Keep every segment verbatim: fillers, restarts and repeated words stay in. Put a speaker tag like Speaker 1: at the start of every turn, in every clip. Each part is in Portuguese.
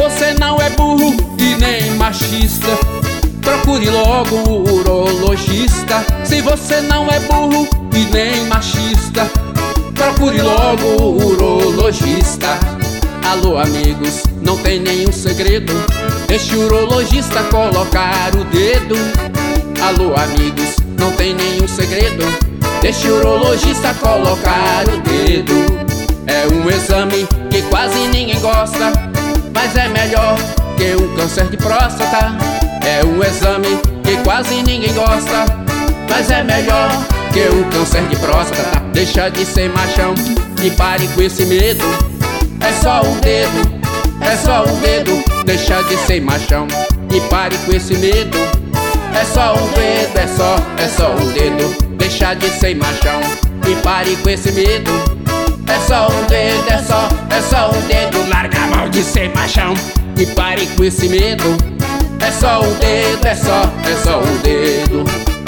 Speaker 1: você não é burro e nem machista, procure logo o urologista. Se você não é burro e nem machista, procure logo o urologista. Alô amigos, não tem nenhum segredo, deixe o urologista colocar o dedo. Alô amigos, não tem nenhum segredo, deixe o urologista colocar o dedo. É um exame que quase ninguém gosta, mas é melhor que um câncer de próstata. É um exame que quase ninguém gosta, mas é melhor que um câncer de próstata. Deixa de ser machão e pare com esse medo. É só um dedo, é só um dedo. Deixa de ser machão e pare com esse medo. É só um dedo, é só, é só um dedo. Deixa de ser machão e pare com esse medo. É só um dedo, é só, é só um dedo. Larga a mão de ser machão e pare com esse medo. É só um dedo, é só, é só um dedo.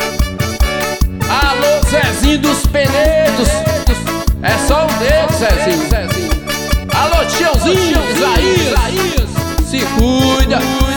Speaker 1: Alô Zezinho dos Penedos, é só um dedo, Zezinho. Alô tiozinho, Isaías, se cuida.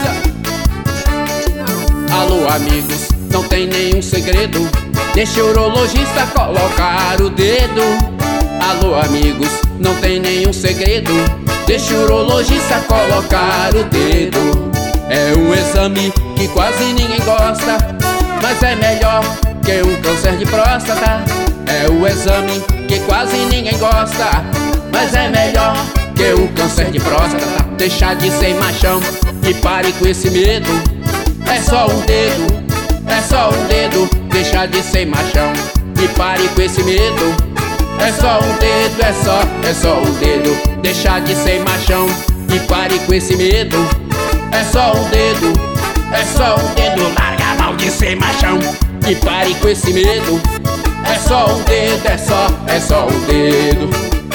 Speaker 1: Alô amigos, não tem nenhum segredo, deixe o urologista colocar o dedo. Alô amigos, não tem nenhum segredo, deixe o urologista colocar o dedo. É um exame que quase ninguém gosta, mas é melhor que um câncer de próstata. É o exame que quase ninguém gosta, mas é melhor que um câncer de próstata. Deixa de ser machão e pare com esse medo. É só um dedo, é só um dedo. Deixa de ser machão e pare com esse medo. É só um dedo, é só, é só um dedo. Deixa de ser machão e pare com esse medo. É só um dedo, é só um dedo. Larga a mão de ser machão e pare com esse medo. É só um dedo, é só, é só um dedo.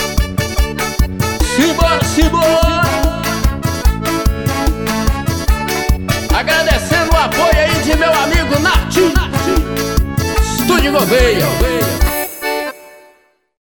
Speaker 1: Simbora, simbora. Agradecendo o apoio aí de meu amigo Nath, Estúdio Gouveia.